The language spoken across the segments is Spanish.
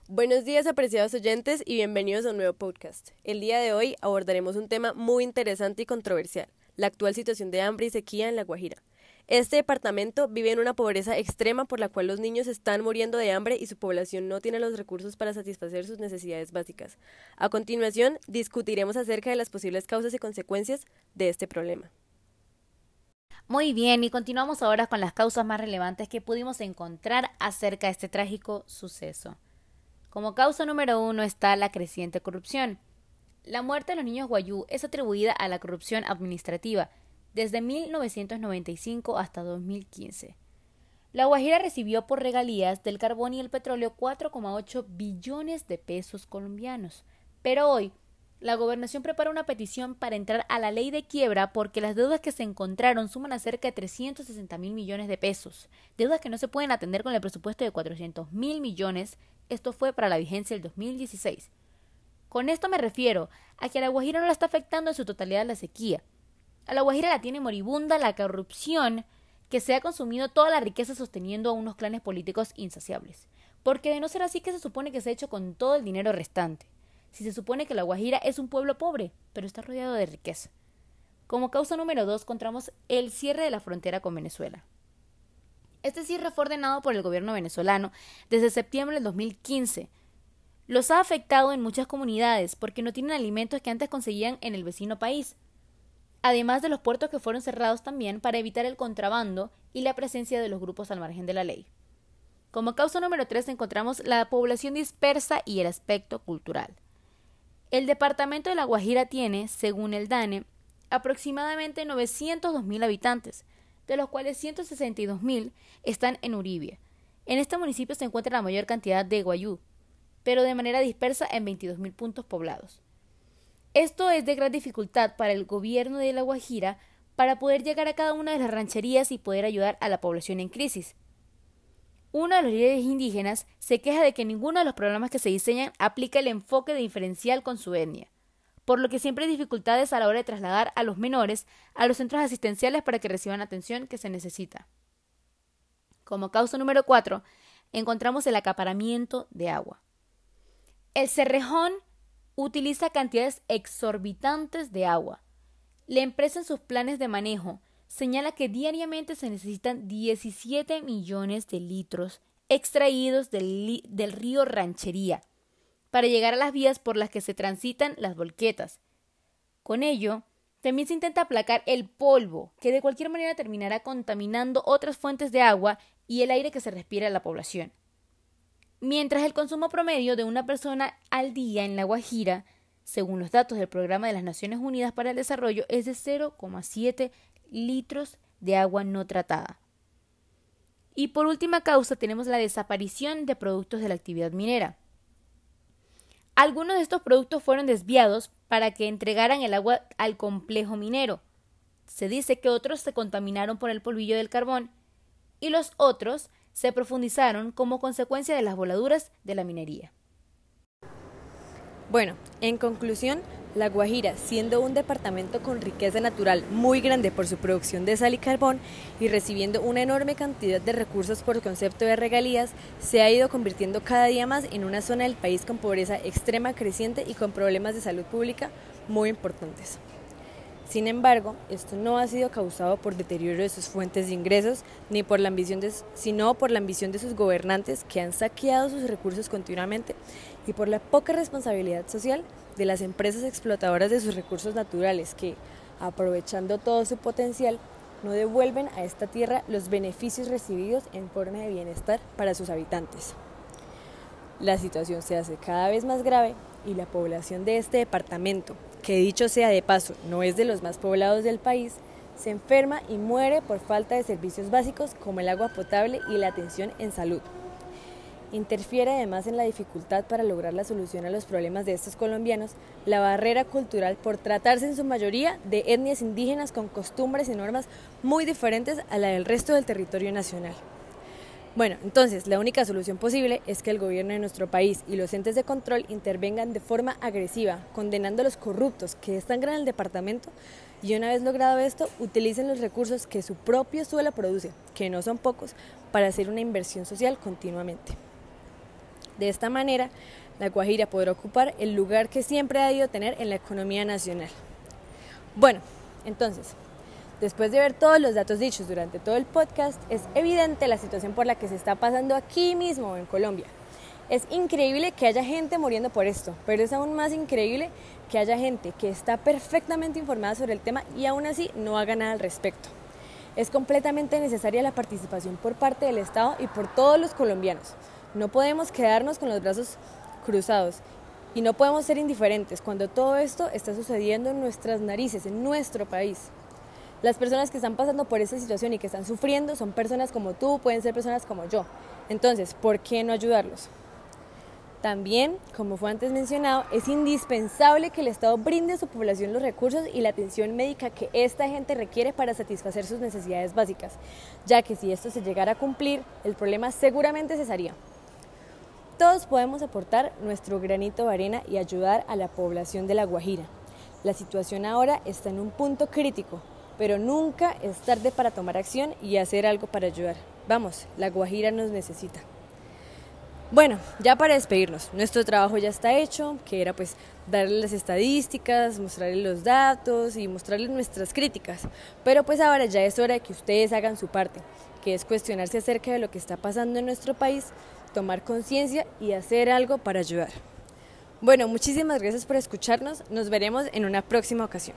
Buenos días, apreciados oyentes, y bienvenidos a un nuevo podcast. El día de hoy abordaremos un tema muy interesante y controversial, la actual situación de hambre y sequía en La Guajira. Este departamento vive en una pobreza extrema por la cual los niños están muriendo de hambre y su población no tiene los recursos para satisfacer sus necesidades básicas. A continuación, discutiremos acerca de las posibles causas y consecuencias de este problema. Muy bien, y continuamos ahora con las causas más relevantes que pudimos encontrar acerca de este trágico suceso. Como causa número 1 está la creciente corrupción. La muerte de los niños guayú es atribuida a la corrupción administrativa desde 1995 hasta 2015. La Guajira recibió por regalías del carbón y el petróleo 4,8 billones de pesos colombianos, pero hoy la gobernación prepara una petición para entrar a la ley de quiebra porque las deudas que se encontraron suman a cerca de 360.000 millones de pesos, deudas que no se pueden atender con el presupuesto de 400.000 millones. Esto fue para la vigencia del 2016. Con esto me refiero a que a La Guajira no la está afectando en su totalidad la sequía. A La Guajira la tiene moribunda la corrupción, que se ha consumido toda la riqueza sosteniendo a unos clanes políticos insaciables. Porque de no ser así, ¿qué se supone que se ha hecho con todo el dinero restante? Si se supone que La Guajira es un pueblo pobre, pero está rodeado de riqueza. Como causa número 2 encontramos el cierre de la frontera con Venezuela. Este cierre fue ordenado por el gobierno venezolano desde septiembre del 2015. Los ha afectado en muchas comunidades porque no tienen alimentos que antes conseguían en el vecino país. Además de los puertos que fueron cerrados también para evitar el contrabando y la presencia de los grupos al margen de la ley. Como causa número 3 encontramos la población dispersa y el aspecto cultural. El departamento de La Guajira tiene, según el DANE, aproximadamente 902.000 habitantes, de los cuales 162.000 están en Uribia. En este municipio se encuentra la mayor cantidad de guayú, pero de manera dispersa en 22.000 puntos poblados. Esto es de gran dificultad para el gobierno de La Guajira para poder llegar a cada una de las rancherías y poder ayudar a la población en crisis. Uno de los líderes indígenas se queja de que ninguno de los programas que se diseñan aplica el enfoque diferencial con su etnia, por lo que siempre hay dificultades a la hora de trasladar a los menores a los centros asistenciales para que reciban la atención que se necesita. Como causa número 4, encontramos el acaparamiento de agua. El Cerrejón utiliza cantidades exorbitantes de agua. La empresa en sus planes de manejo señala que diariamente se necesitan 17 millones de litros extraídos del río Ranchería para llegar a las vías por las que se transitan las volquetas. Con ello, también se intenta aplacar el polvo, que de cualquier manera terminará contaminando otras fuentes de agua y el aire que se respira en la población. Mientras el consumo promedio de una persona al día en La Guajira, según los datos del Programa de las Naciones Unidas para el Desarrollo, es de 0,7 litros de agua no tratada. Y por última causa tenemos la desaparición de productos de la actividad minera. Algunos de estos productos fueron desviados para que entregaran el agua al complejo minero. Se dice que otros se contaminaron por el polvillo del carbón y los otros se profundizaron como consecuencia de las voladuras de la minería. Bueno, en conclusión, La Guajira, siendo un departamento con riqueza natural muy grande por su producción de sal y carbón y recibiendo una enorme cantidad de recursos por concepto de regalías, se ha ido convirtiendo cada día más en una zona del país con pobreza extrema creciente y con problemas de salud pública muy importantes. Sin embargo, esto no ha sido causado por deterioro de sus fuentes de ingresos, ni por la ambición sino por la ambición de sus gobernantes que han saqueado sus recursos continuamente y por la poca responsabilidad social de las empresas explotadoras de sus recursos naturales que, aprovechando todo su potencial, no devuelven a esta tierra los beneficios recibidos en forma de bienestar para sus habitantes. La situación se hace cada vez más grave y la población de este departamento, que dicho sea de paso no es de los más poblados del país, se enferma y muere por falta de servicios básicos como el agua potable y la atención en salud. Interfiere además en la dificultad para lograr la solución a los problemas de estos colombianos la barrera cultural por tratarse en su mayoría de etnias indígenas con costumbres y normas muy diferentes a la del resto del territorio nacional. Bueno, entonces la única solución posible es que el gobierno de nuestro país y los entes de control intervengan de forma agresiva, condenando a los corruptos que están en el departamento y una vez logrado esto, utilicen los recursos que su propio suelo produce, que no son pocos, para hacer una inversión social continuamente. De esta manera, La Guajira podrá ocupar el lugar que siempre ha debido tener en la economía nacional. Bueno, entonces, después de ver todos los datos dichos durante todo el podcast, es evidente la situación por la que se está pasando aquí mismo en Colombia. Es increíble que haya gente muriendo por esto, pero es aún más increíble que haya gente que está perfectamente informada sobre el tema y aún así no haga nada al respecto. Es completamente necesaria la participación por parte del Estado y por todos los colombianos. No podemos quedarnos con los brazos cruzados y no podemos ser indiferentes cuando todo esto está sucediendo en nuestras narices, en nuestro país. Las personas que están pasando por esta situación y que están sufriendo son personas como tú, pueden ser personas como yo. Entonces, ¿por qué no ayudarlos? También, como fue antes mencionado, es indispensable que el Estado brinde a su población los recursos y la atención médica que esta gente requiere para satisfacer sus necesidades básicas, ya que si esto se llegara a cumplir, el problema seguramente cesaría. Todos podemos aportar nuestro granito de arena y ayudar a la población de La Guajira. La situación ahora está en un punto crítico, pero nunca es tarde para tomar acción y hacer algo para ayudar. Vamos, La Guajira nos necesita. Bueno, ya para despedirnos, nuestro trabajo ya está hecho, que era pues darles las estadísticas, mostrarles los datos y mostrarles nuestras críticas, pero pues ahora ya es hora de que ustedes hagan su parte, que es cuestionarse acerca de lo que está pasando en nuestro país, tomar conciencia y hacer algo para ayudar. Bueno, muchísimas gracias por escucharnos, nos veremos en una próxima ocasión.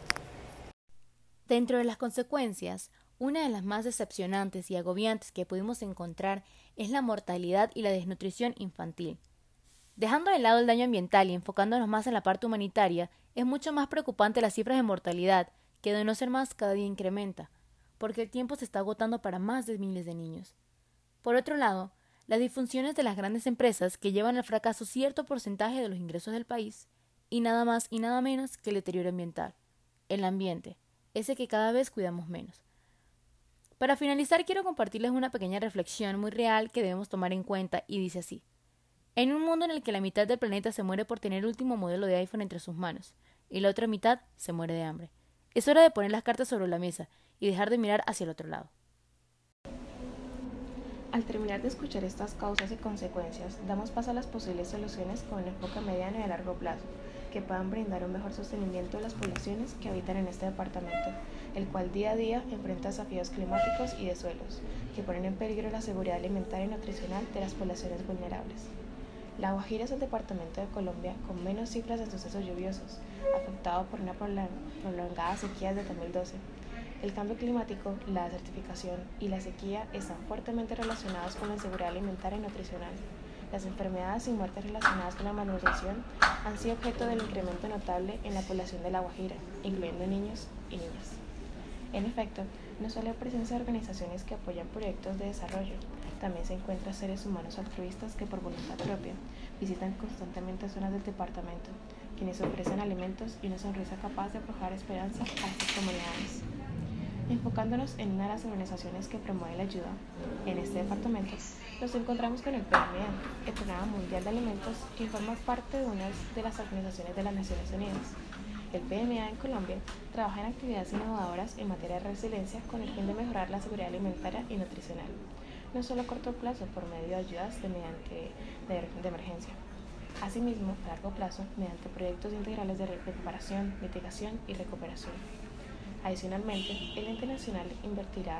Dentro de las consecuencias, una de las más decepcionantes y agobiantes que pudimos encontrar es la mortalidad y la desnutrición infantil. Dejando de lado el daño ambiental y enfocándonos más en la parte humanitaria, es mucho más preocupante las cifras de mortalidad, que de no ser más cada día incrementa, porque el tiempo se está agotando para más de miles de niños. Por otro lado, las disfunciones de las grandes empresas que llevan al fracaso cierto porcentaje de los ingresos del país, y nada más y nada menos que el deterioro ambiental, el ambiente, ese que cada vez cuidamos menos. Para finalizar, quiero compartirles una pequeña reflexión muy real que debemos tomar en cuenta y dice así. En un mundo en el que la mitad del planeta se muere por tener el último modelo de iPhone entre sus manos y la otra mitad se muere de hambre, es hora de poner las cartas sobre la mesa y dejar de mirar hacia el otro lado. Al terminar de escuchar estas causas y consecuencias, damos paso a las posibles soluciones con un enfoque mediano y a largo plazo, que puedan brindar un mejor sostenimiento a las poblaciones que habitan en este departamento, el cual día a día enfrenta desafíos climáticos y de suelos, que ponen en peligro la seguridad alimentaria y nutricional de las poblaciones vulnerables. La Guajira es el departamento de Colombia con menos cifras de sucesos lluviosos, afectado por una prolongada sequía desde 2012. El cambio climático, la desertificación y la sequía están fuertemente relacionados con la inseguridad alimentaria y nutricional. Las enfermedades y muertes relacionadas con la malnutrición han sido objeto del incremento notable en la población de La Guajira, incluyendo niños y niñas. En efecto, no solo hay presencia de organizaciones que apoyan proyectos de desarrollo, también se encuentran seres humanos altruistas que por voluntad propia visitan constantemente zonas del departamento, quienes ofrecen alimentos y una sonrisa capaz de arrojar esperanza a estas comunidades. Enfocándonos en una de las organizaciones que promueve la ayuda en este departamento, nos encontramos con el PMA, el Programa Mundial de Alimentos, que forma parte de una de las organizaciones de las Naciones Unidas. El PMA en Colombia trabaja en actividades innovadoras en materia de resiliencia con el fin de mejorar la seguridad alimentaria y nutricional, no solo a corto plazo por medio de ayudas de emergencia. Asimismo, a largo plazo, mediante proyectos integrales de preparación, mitigación y recuperación. Adicionalmente, el ente nacional invertirá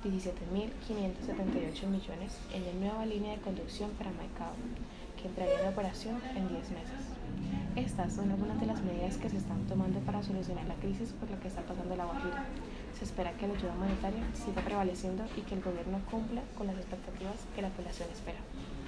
17.578 millones en la nueva línea de conducción para Maicao, que entraría en operación en 10 meses. Estas son algunas de las medidas que se están tomando para solucionar la crisis por la que está pasando La Guajira. Se espera que la ayuda humanitaria siga prevaleciendo y que el gobierno cumpla con las expectativas que la población espera.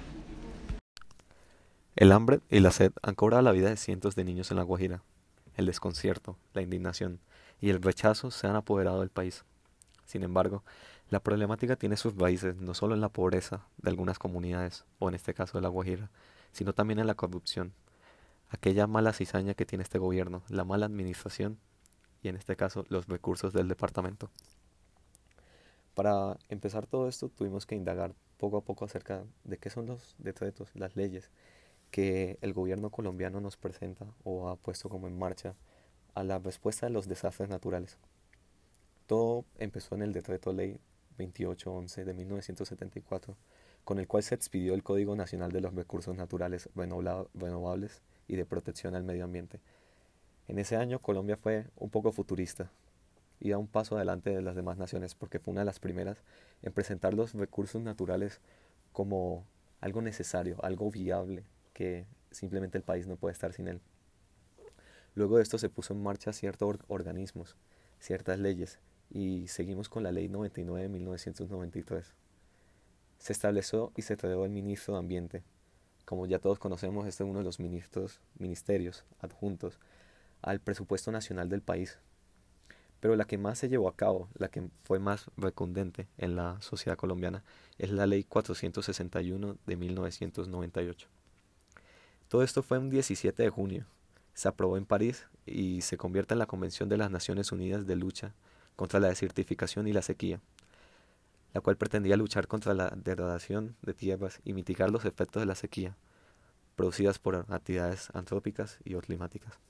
El hambre y la sed han cobrado la vida de cientos de niños en La Guajira. El desconcierto, la indignación y el rechazo se han apoderado del país. Sin embargo, la problemática tiene sus raíces no solo en la pobreza de algunas comunidades, o en este caso de La Guajira, sino también en la corrupción, aquella mala cizaña que tiene este gobierno, la mala administración y en este caso los recursos del departamento. Para empezar todo esto tuvimos que indagar poco a poco acerca de qué son los decretos, las leyes que el gobierno colombiano nos presenta o ha puesto como en marcha a la respuesta de los desastres naturales. Todo empezó en el decreto ley 2811 de 1974 con el cual se expidió el Código Nacional de los Recursos Naturales Renovables y de Protección al Medio Ambiente. En ese año Colombia fue un poco futurista y da un paso adelante de las demás naciones porque fue una de las primeras en presentar los recursos naturales como algo necesario, algo viable, que simplemente el país no puede estar sin él. Luego de esto se puso en marcha ciertos organismos, ciertas leyes, y seguimos con la Ley 99 de 1993. Se estableció y se creó el Ministro de Ambiente. Como ya todos conocemos, este es uno de los ministerios adjuntos al presupuesto nacional del país. Pero la que más se llevó a cabo, la que fue más recundente en la sociedad colombiana, es la Ley 461 de 1998. Todo esto fue un 17 de junio. Se aprobó en París y se convierte en la Convención de las Naciones Unidas de Lucha contra la Desertificación y la Sequía, la cual pretendía luchar contra la degradación de tierras y mitigar los efectos de la sequía, producidas por actividades antrópicas y o climáticas.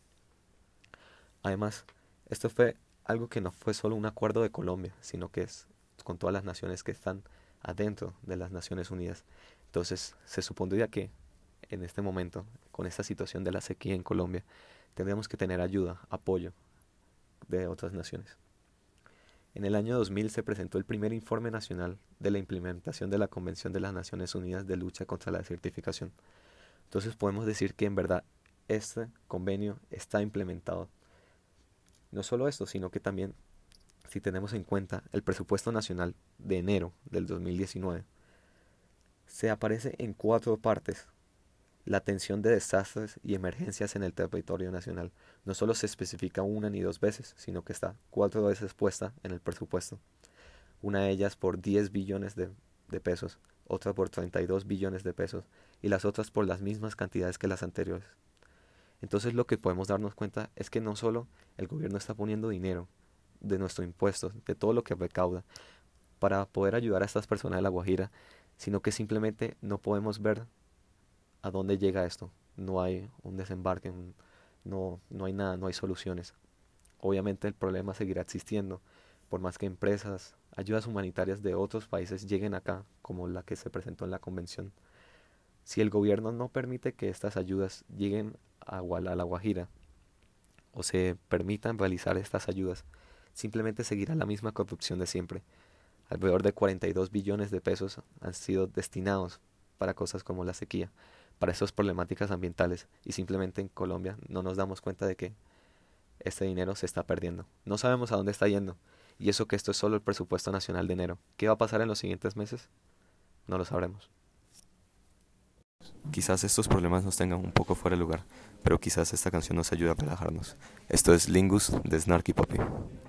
Además, esto fue algo que no fue solo un acuerdo de Colombia, sino que es con todas las naciones que están adentro de las Naciones Unidas. Entonces, se supondría que en este momento, con esta situación de la sequía en Colombia, tendríamos que tener ayuda, apoyo de otras naciones. En el año 2000 se presentó el primer informe nacional de la implementación de la Convención de las Naciones Unidas de Lucha contra la Desertificación. Entonces podemos decir que en verdad este convenio está implementado. No solo esto, sino que también, si tenemos en cuenta el presupuesto nacional de enero del 2019, se aparece en 4 partes la atención de desastres y emergencias en el territorio nacional. No solo se especifica una ni 2 veces, sino que está 4 veces puesta en el presupuesto. Una de ellas por 10 billones de pesos, otra por 32 billones de pesos y las otras por las mismas cantidades que las anteriores. Entonces lo que podemos darnos cuenta es que no solo el gobierno está poniendo dinero de nuestros impuestos, de todo lo que recauda, para poder ayudar a estas personas de La Guajira, sino que simplemente no podemos ver a dónde llega esto. No hay un desembarque, no hay nada, no hay soluciones. Obviamente el problema seguirá existiendo, por más que empresas, ayudas humanitarias de otros países lleguen acá, como la que se presentó en la convención. Si el gobierno no permite que estas ayudas lleguen a La Guajira, o se permitan realizar estas ayudas, simplemente seguirá la misma corrupción de siempre. Alrededor de 42 billones de pesos han sido destinados para cosas como la sequía, para estas problemáticas ambientales, y simplemente en Colombia no nos damos cuenta de que este dinero se está perdiendo. No sabemos a dónde está yendo, y eso que esto es solo el presupuesto nacional de enero. ¿Qué va a pasar en los siguientes meses? No lo sabremos. Quizás estos problemas nos tengan un poco fuera de lugar, pero quizás esta canción nos ayude a relajarnos. Esto es Lingus de Snarky Puppy.